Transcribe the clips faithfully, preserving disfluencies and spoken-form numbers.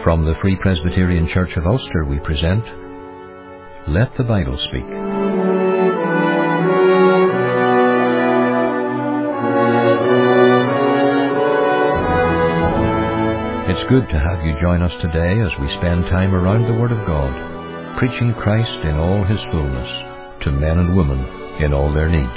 From the Free Presbyterian Church of Ulster we present Let the Bible Speak. It's good to have you join us today as we spend time around the Word of God, preaching Christ in all His fullness to men and women in all their need.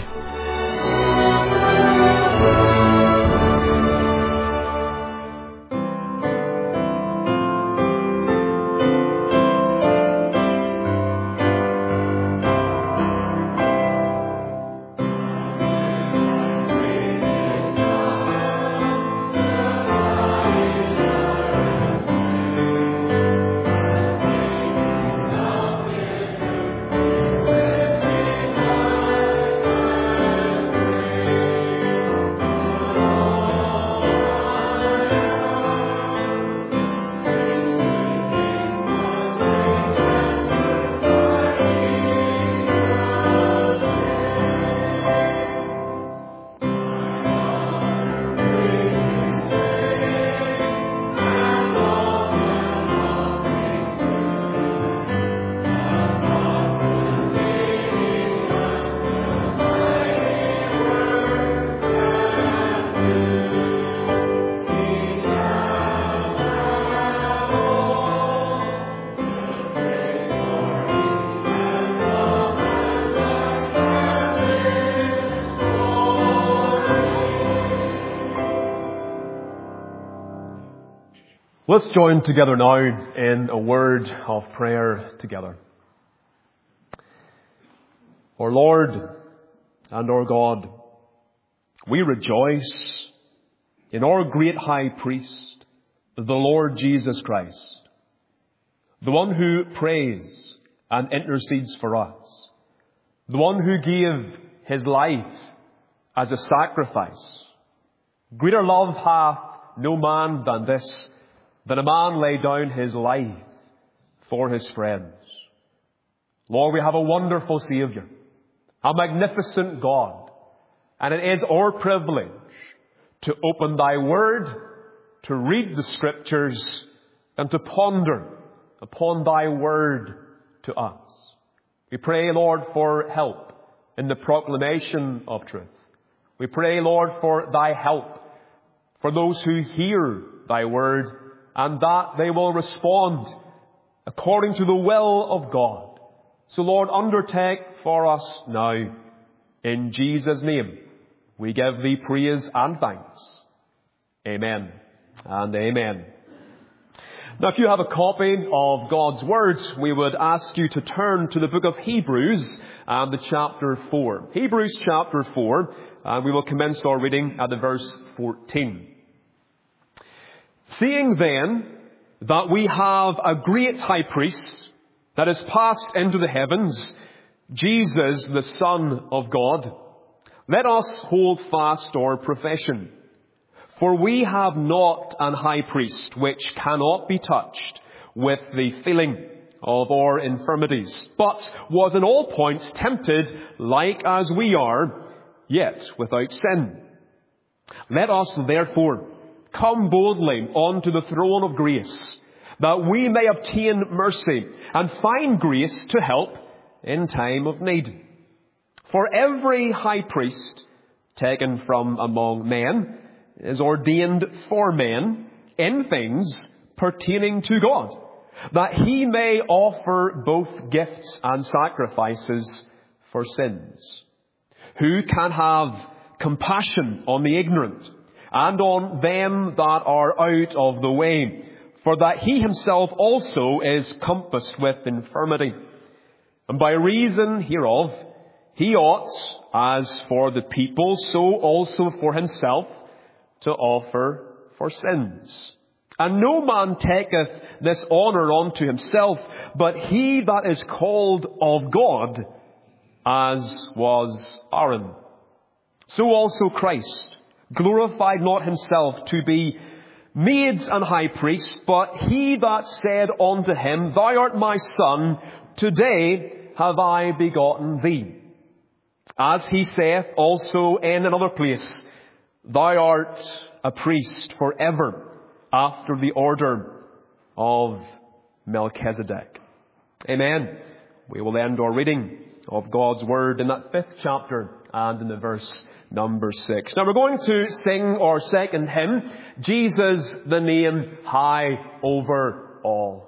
Let's join together now in a word of prayer together. Our Lord and our God, we rejoice in our great high priest, the Lord Jesus Christ, the one who prays and intercedes for us, the one who gave his life as a sacrifice. Greater love hath no man than this, that a man lay down his life for his friends. Lord, we have a wonderful Saviour, a magnificent God, and it is our privilege to open Thy Word, to read the Scriptures, and to ponder upon Thy Word to us. We pray, Lord, for help in the proclamation of truth. We pray, Lord, for Thy help for those who hear Thy Word, and that they will respond according to the will of God. So, Lord, undertake for us now. In Jesus' name, we give Thee praise and thanks. Amen and amen. Now, if you have a copy of God's words, we would ask you to turn to the book of Hebrews and the chapter four. Hebrews chapter four, and we will commence our reading at the verse fourteen. Seeing then that we have a great high priest that is passed into the heavens, Jesus, the Son of God, let us hold fast our profession. For we have not an high priest which cannot be touched with the feeling of our infirmities, but was in all points tempted like as we are, yet without sin. Let us therefore come boldly unto the throne of grace, that we may obtain mercy and find grace to help in time of need. For every high priest taken from among men is ordained for men in things pertaining to God, that he may offer both gifts and sacrifices for sins. Who can have compassion on the ignorant, and on them that are out of the way, for that he himself also is compassed with infirmity. And by reason hereof, he ought, as for the people, so also for himself, to offer for sins. And no man taketh this honour unto himself, but he that is called of God, as was Aaron. So also Christ glorified not himself to be made an high priest, but he that said unto him, Thou art my son, today have I begotten thee. As he saith also in another place, Thou art a priest forever, after the order of Melchizedek. Amen. We will end our reading of God's Word in that fifth chapter and in the verse number six. Now we're going to sing our second hymn, Jesus the Name High Over All.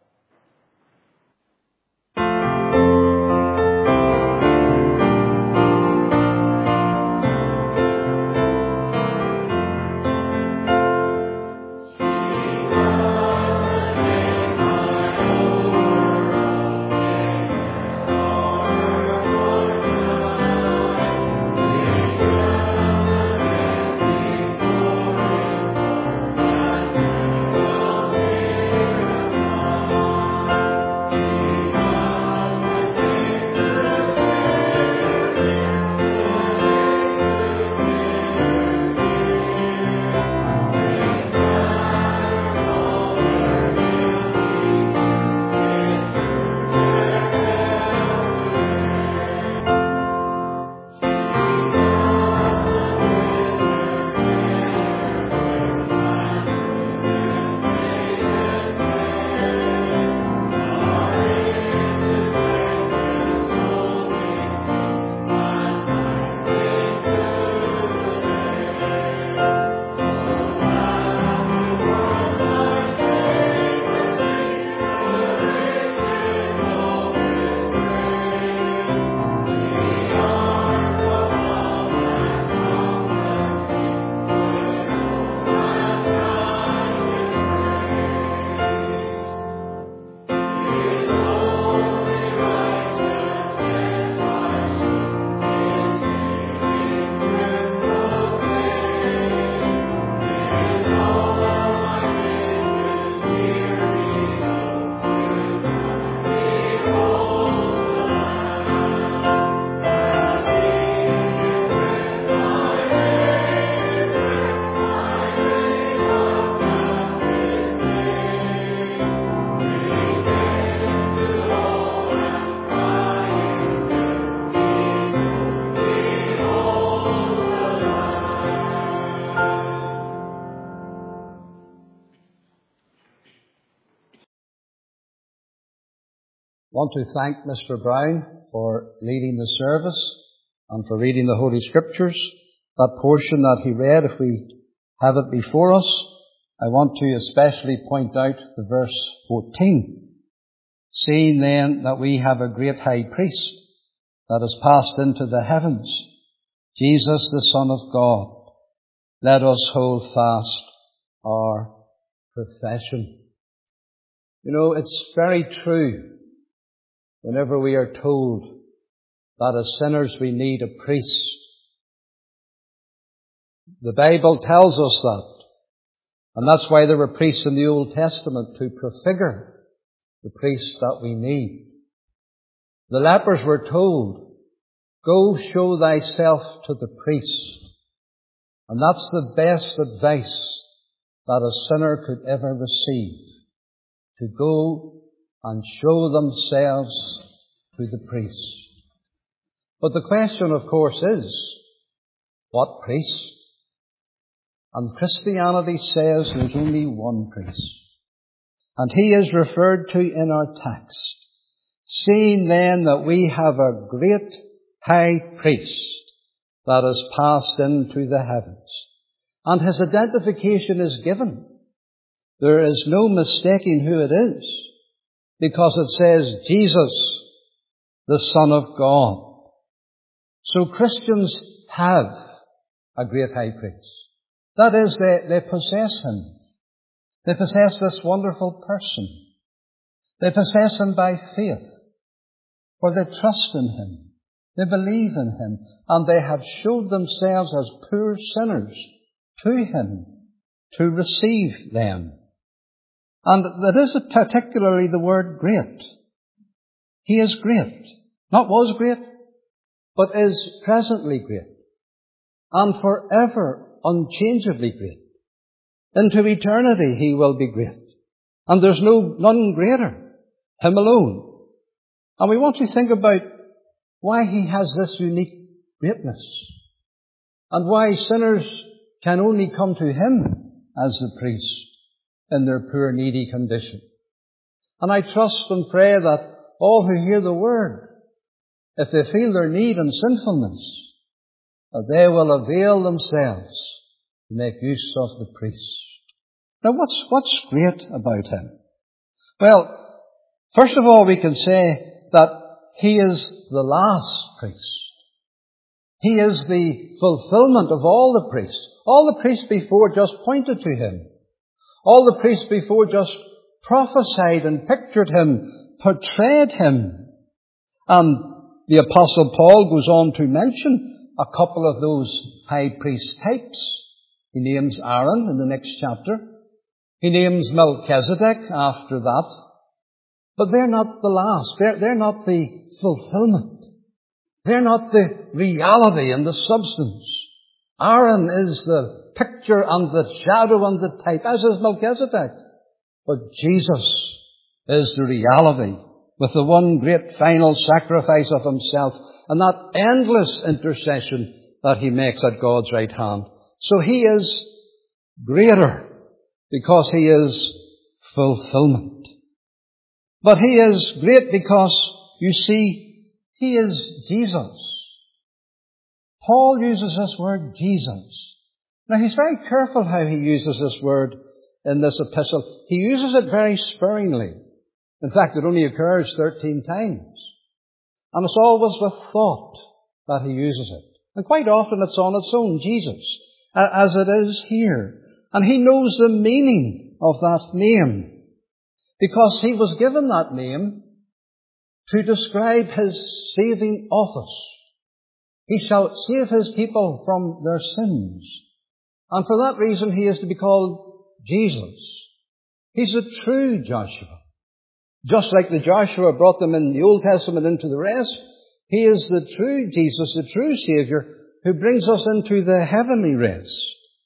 I want to thank Mister Brown for leading the service and for reading the Holy Scriptures. That portion that he read, if we have it before us, I want to especially point out the verse fourteen. Seeing then that we have a great high priest that has passed into the heavens, Jesus the Son of God, let us hold fast our profession. You know, it's very true whenever we are told that as sinners we need a priest. The Bible tells us that. And that's why there were priests in the Old Testament to prefigure the priests that we need. The lepers were told, go show thyself to the priest. And that's the best advice that a sinner could ever receive. To go and show themselves to the priest. But the question, of course, is, what priest? And Christianity says there's only one priest. And he is referred to in our text. Seeing then that we have a great high priest that has passed into the heavens. And his identification is given. There is no mistaking who it is. Because it says, Jesus, the Son of God. So Christians have a great high priest. That is, they, they possess him. They possess this wonderful person. They possess him by faith. For they trust in him. They believe in him. And they have showed themselves as poor sinners to him to receive them. And that is particularly the word great. He is great. Not was great, but is presently great. And forever unchangeably great. Into eternity he will be great. And there's no none greater. Him alone. And we want to think about why he has this unique greatness. And why sinners can only come to him as the priest. in their poor, needy condition. And I trust and pray that all who hear the word, if they feel their need and sinfulness, that they will avail themselves to make use of the priest. Now what's, what's great about him? Well, first of all we can say that he is the last priest. He is the fulfillment of all the priests. All the priests before just pointed to him. All the priests before just prophesied and pictured him, portrayed him. And the Apostle Paul goes on to mention a couple of those high priest types. He names Aaron in the next chapter. He names Melchizedek after that. But they're not the last. They're, they're not the fulfillment. They're not the reality and the substance. Aaron is the picture and the shadow and the type, as is Melchizedek. But Jesus is the reality, with the one great final sacrifice of himself and that endless intercession that he makes at God's right hand. So he is greater because he is fulfillment. But he is great because, you see, he is Jesus. Paul uses this word, Jesus. Now he's very careful how he uses this word in this epistle. He uses it very sparingly. In fact, it only occurs thirteen times. And it's always with thought that he uses it. And quite often it's on its own, Jesus, as it is here. And he knows the meaning of that name, because he was given that name to describe his saving office. He shall save his people from their sins. And for that reason he is to be called Jesus. He's a true Joshua. Just like the Joshua brought them in the Old Testament into the rest, he is the true Jesus, the true Saviour, who brings us into the heavenly rest.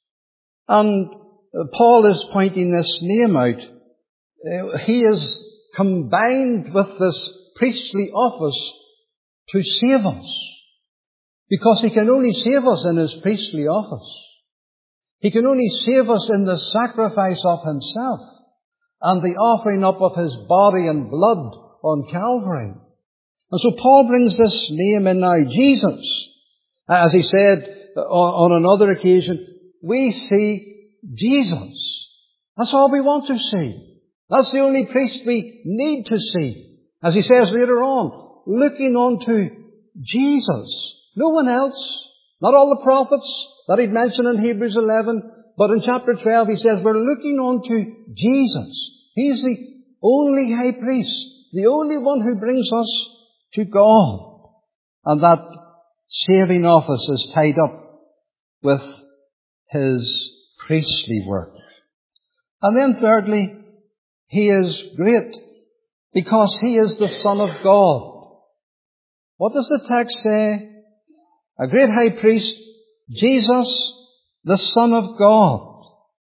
And Paul is pointing this name out. He is combined with this priestly office to save us. Because he can only save us in his priestly office. He can only save us in the sacrifice of himself and the offering up of his body and blood on Calvary. And so Paul brings this name in now, Jesus. As he said on another occasion, we see Jesus. That's all we want to see. That's the only priest we need to see. As he says later on, looking on to Jesus. No one else. Not all the prophets that he'd mentioned in Hebrews eleven. But in chapter twelve he says we're looking on to Jesus. He's the only high priest. The only one who brings us to God. And that saving office is tied up with his priestly work. And then thirdly, he is great because he is the Son of God. What does the text say? A great high priest, Jesus, the Son of God.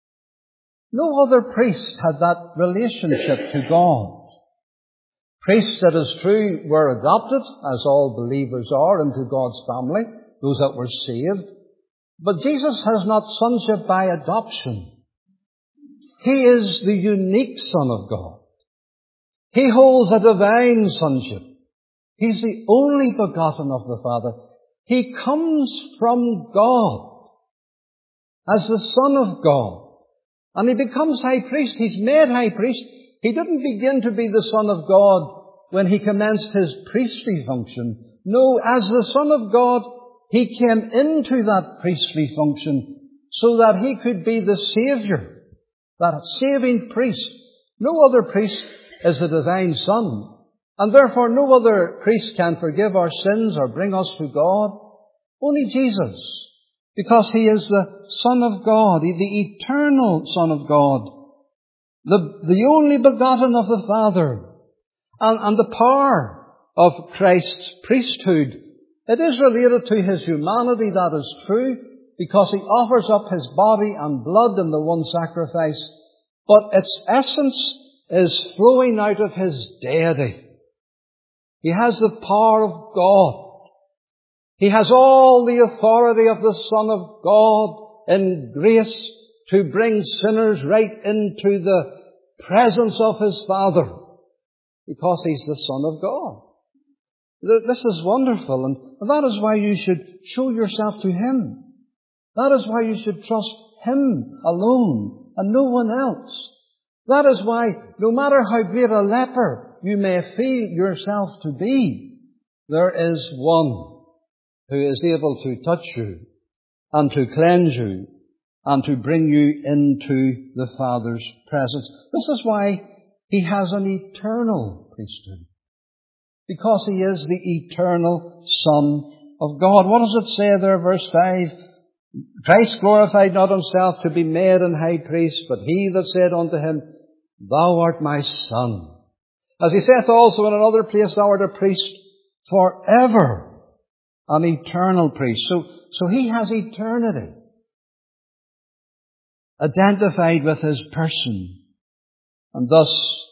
No other priest had that relationship to God. Priests, it is true, were adopted, as all believers are, into God's family, those that were saved. But Jesus has not sonship by adoption. He is the unique Son of God. He holds a divine sonship. He's the only begotten of the Father. He comes from God as the Son of God. And he becomes high priest. He's made high priest. He didn't begin to be the Son of God when he commenced his priestly function. No, as the Son of God, he came into that priestly function so that he could be the Saviour, that saving priest. No other priest is the divine Son. And therefore no other priest can forgive our sins or bring us to God. Only Jesus. Because he is the Son of God, the eternal Son of God, the, the only begotten of the Father, and, and the power of Christ's priesthood. It is related to his humanity, that is true, because he offers up his body and blood in the one sacrifice, but its essence is flowing out of his deity. He has the power of God. He has all the authority of the Son of God in grace to bring sinners right into the presence of His Father, because He's the Son of God. This is wonderful, and that is why you should show yourself to Him. That is why you should trust Him alone and no one else. That is why, no matter how great a leper you may feel yourself to be, there is one who is able to touch you and to cleanse you and to bring you into the Father's presence. This is why He has an eternal priesthood, because He is the eternal Son of God. What does it say there, verse five? Christ glorified not Himself to be made an high priest, but He that said unto Him, Thou art my Son. As He saith also in another place, Thou art a priest forever, an eternal priest. So, so He has eternity identified with His person, and thus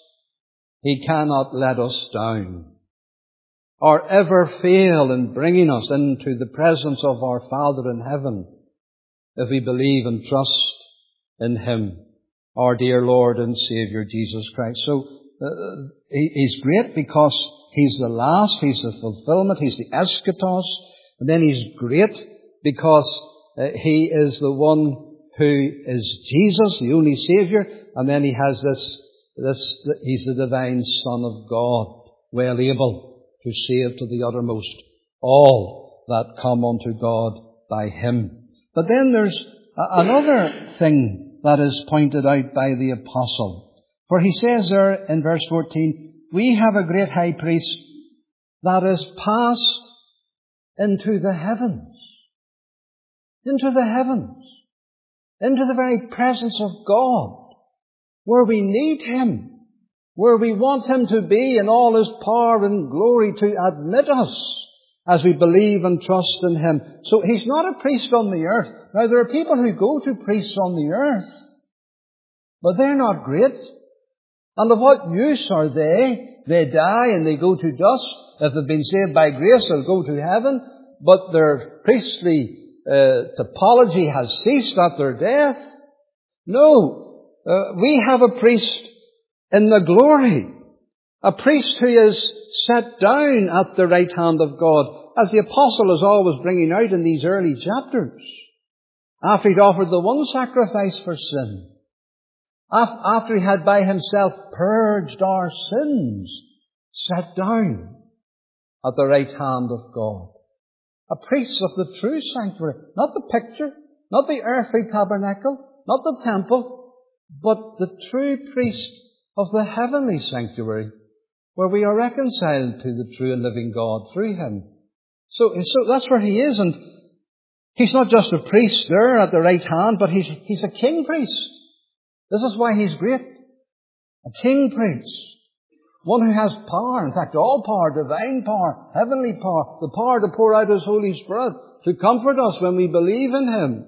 He cannot let us down or ever fail in bringing us into the presence of our Father in heaven if we believe and trust in Him, our dear Lord and Saviour Jesus Christ. So uh, he, He's great because He's the last, He's the fulfillment, He's the eschatos, and then He's great because uh, He is the one who is Jesus, the only Saviour, and then He has this, this, He's the divine Son of God, well able to save to the uttermost all that come unto God by Him. But then there's another thing that is pointed out by the apostle. For he says there in verse fourteen, we have a great high priest that is passed into the heavens. Into the heavens. Into the very presence of God, where we need Him, where we want Him to be in all His power and glory to admit us as we believe and trust in Him. So He's not a priest on the earth. Now, there are people who go to priests on the earth, but they're not great. And of what use are they? They die and they go to dust. If they've been saved by grace, they'll go to heaven, but their priestly uh, topology has ceased at their death. No, uh, we have a priest in the glory, a priest who is set down at the right hand of God, as the apostle is always bringing out in these early chapters. After he'd offered the one sacrifice for sin, after he had by Himself purged our sins, sat down at the right hand of God. A priest of the true sanctuary, not the picture, not the earthly tabernacle, not the temple, but the true priest of the heavenly sanctuary, where we are reconciled to the true and living God through Him. So, so that's where He is, and He's not just a priest there at the right hand, but He's, he's a king priest. This is why He's great. A king priest. One who has power, in fact all power, divine power, heavenly power, the power to pour out His Holy Spirit, to comfort us when we believe in Him.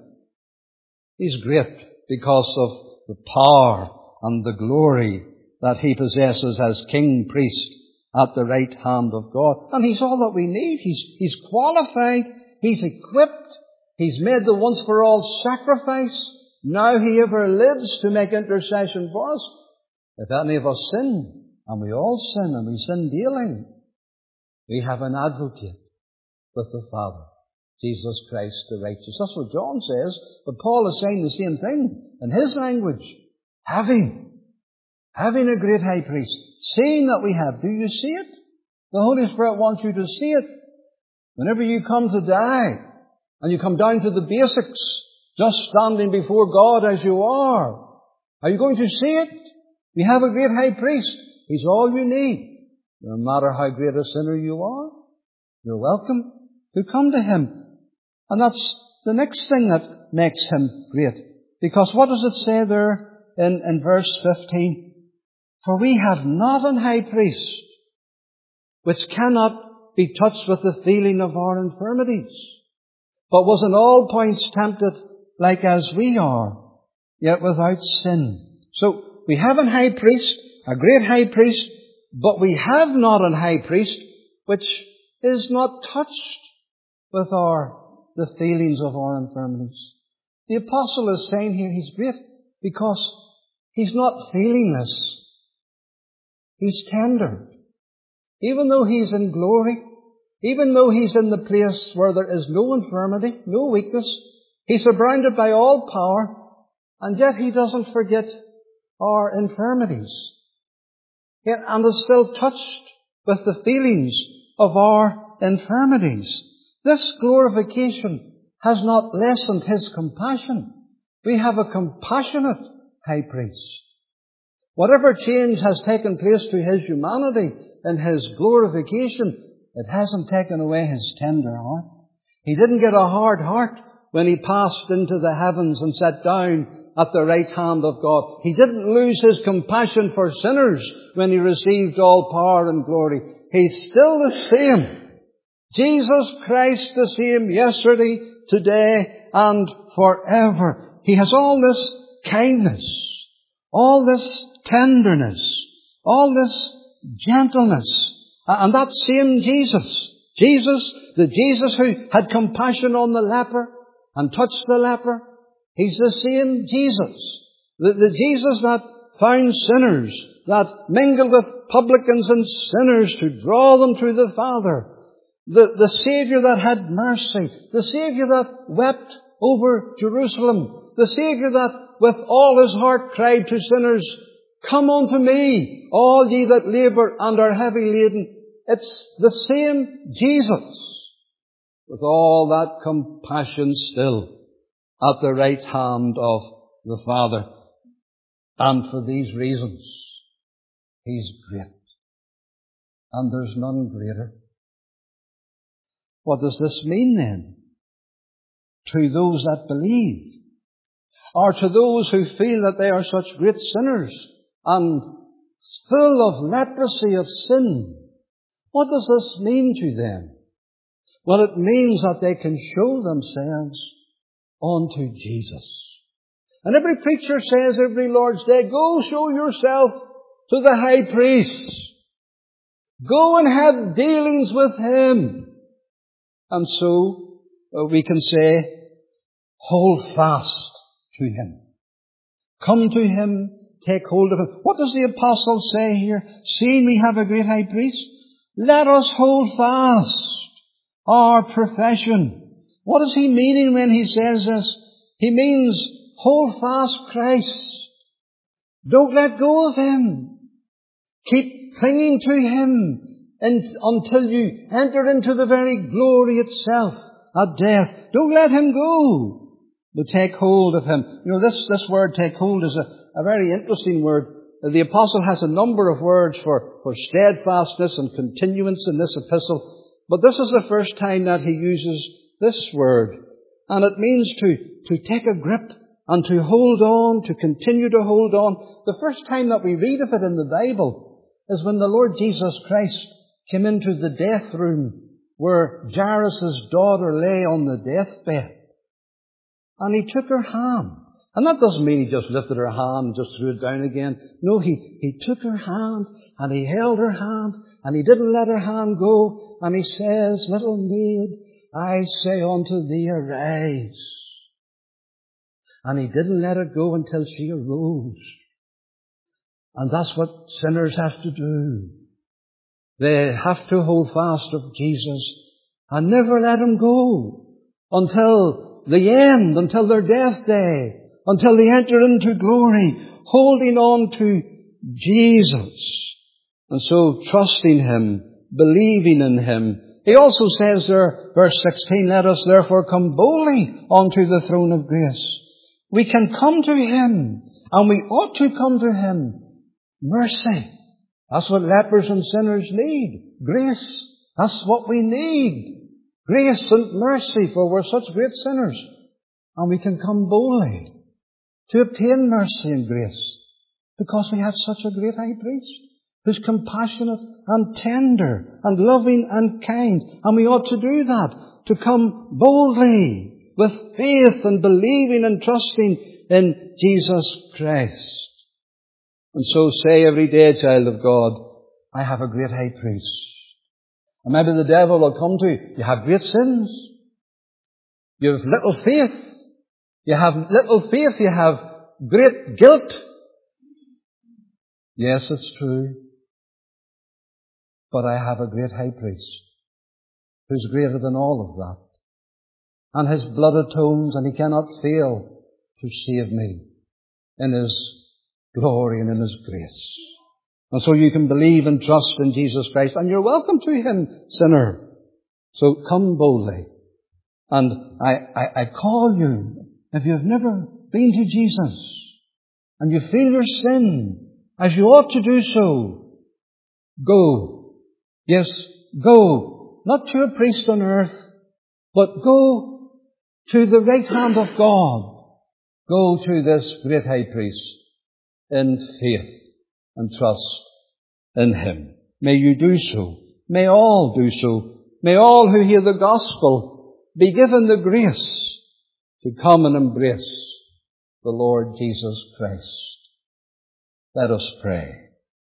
He's great because of the power and the glory that He possesses as king priest at the right hand of God. And He's all that we need. He's, he's qualified. He's equipped. He's made the once for all sacrifice. Now He ever lives to make intercession for us. If any of us sin, and we all sin, and we sin daily, we have an advocate with the Father, Jesus Christ the righteous. That's what John says, but Paul is saying the same thing in his language. Having, having a great high priest, seeing that we have. Do you see it? The Holy Spirit wants you to see it. Whenever you come to die, and you come down to the basics, just standing before God as you are, are you going to see it? We have a great high priest. He's all you need. No matter how great a sinner you are, you're welcome to come to Him. And that's the next thing that makes Him great. Because what does it say there in, in verse fifteen? For we have not an high priest which cannot be touched with the feeling of our infirmities, but was in all points tempted like as we are, yet without sin. So we have an high priest, a great high priest, but we have not an high priest which is not touched with our the feelings of our infirmities. The apostle is saying here he's great because he's not feelingless. He's tender. Even though he's in glory, even though he's in the place where there is no infirmity, no weakness, he's surrounded by all power, and yet he doesn't forget our infirmities. Yet, and is still touched with the feelings of our infirmities. This glorification has not lessened his compassion. We have a compassionate high priest. Whatever change has taken place to his humanity in his glorification, it hasn't taken away his tender heart. He didn't get a hard heart when he passed into the heavens and sat down at the right hand of God. He didn't lose his compassion for sinners when he received all power and glory. He's still the same. Jesus Christ the same yesterday, today, and forever. He has all this kindness, all this tenderness, all this gentleness. And that same Jesus, Jesus, the Jesus who had compassion on the leper and touched the leper, he's the same Jesus. The, the Jesus that found sinners, that mingled with publicans and sinners to draw them to the Father. The, the Saviour that had mercy. The Saviour that wept over Jerusalem. The Saviour that with all his heart cried to sinners, "Come unto me, all ye that labour and are heavy laden." It's the same Jesus with all that compassion still at the right hand of the Father. And for these reasons, he's great. And there's none greater. What does this mean then to those that believe? Or to those who feel that they are such great sinners and full of leprosy of sin? What does this mean to them? Well, it means that they can show themselves unto Jesus. And every preacher says every Lord's Day, go show yourself to the high priest. Go and have dealings with him. And so uh, we can say, hold fast to him. Come to him, take hold of him. What does the apostle say here? Seeing we have a great high priest, let us hold fast our profession. What is he meaning when he says this? He means hold fast Christ. Don't let go of him. Keep clinging to him and, until you enter into the very glory itself at death. Don't let him go, but take hold of him. You know, this, this word take hold is a, a very interesting word. The apostle has a number of words for, for steadfastness and continuance in this epistle, but this is the first time that he uses this word. And it means to, to take a grip and to hold on, to continue to hold on. The first time that we read of it in the Bible is when the Lord Jesus Christ came into the death room where Jairus' daughter lay on the deathbed. And he took her hand. And that doesn't mean he just lifted her hand and just threw it down again. No, he, he took her hand and he held her hand and he didn't let her hand go. And he says, little maid, I say unto thee, arise. And he didn't let her go until she arose. And that's what sinners have to do. They have to hold fast of Jesus and never let him go until the end, until their death day, until they enter into glory, holding on to Jesus. And so trusting him, believing in him. He also says there, verse sixteen, let us therefore come boldly unto the throne of grace. We can come to him, and we ought to come to him. Mercy. That's what lepers and sinners need. Grace. That's what we need. Grace and mercy, for we're such great sinners. And we can come boldly to obtain mercy and grace because we have such a great high priest who's compassionate and tender and loving and kind. And we ought to do that, to come boldly with faith and believing and trusting in Jesus Christ. And so say every day, child of God, I have a great high priest. And maybe the devil will come to you. You have great sins. You have little faith. You have little faith. You have great guilt. Yes, it's true. But I have a great high priest who's greater than all of that. And his blood atones, and he cannot fail to save me in his glory and in his grace. And so you can believe and trust in Jesus Christ, and you're welcome to him, sinner. So come boldly. And I, I, I call you, if you've never been to Jesus, and you feel your sin, as you ought to do so, go. Yes, go. Not to a priest on earth, but go to the right hand of God. Go to this great high priest in faith and trust in him. May you do so. May all do so. May all who hear the gospel be given the grace to come and embrace the Lord Jesus Christ. Let us pray.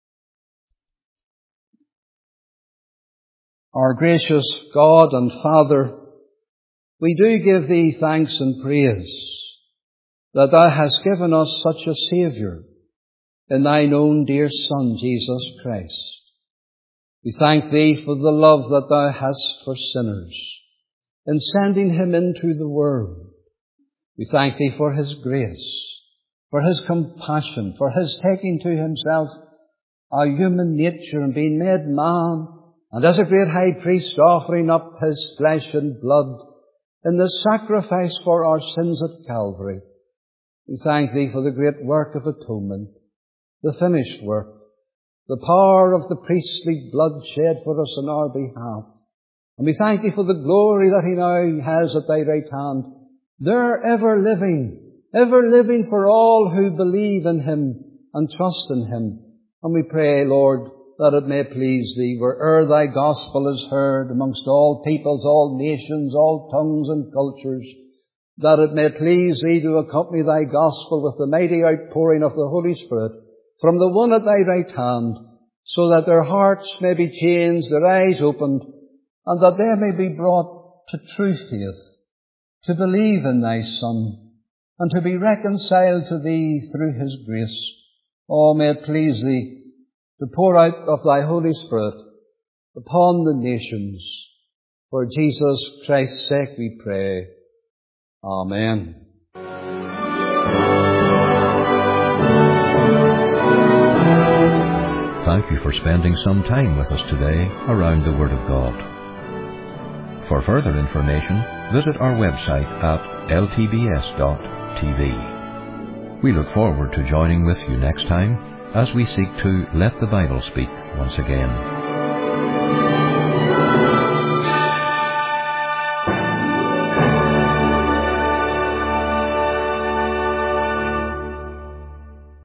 Our gracious God and Father, we do give thee thanks and praise that thou hast given us such a Saviour in thine own dear Son, Jesus Christ. We thank thee for the love that thou hast for sinners in sending him into the world. We thank thee for his grace, for his compassion, for his taking to himself our human nature and being made man, and as a great high priest offering up his flesh and blood in the sacrifice for our sins at Calvary. We thank thee for the great work of atonement, the finished work, the power of the priestly blood shed for us on our behalf. And we thank thee for the glory that he now has at thy right hand. There ever living, ever living for all who believe in him and trust in him. And we pray, Lord, that it may please thee, where'er thy gospel is heard amongst all peoples, all nations, all tongues and cultures, that it may please thee to accompany thy gospel with the mighty outpouring of the Holy Spirit from the one at thy right hand, so that their hearts may be changed, their eyes opened, and that they may be brought to true faith, to believe in thy Son, and to be reconciled to thee through his grace. Oh, may it please thee to pour out of thy Holy Spirit upon the nations. For Jesus Christ's sake we pray. Amen. Thank you for spending some time with us today around the Word of God. For further information, visit our website at l t b s dot t v. We look forward to joining with you next time as we seek to let the Bible speak once again.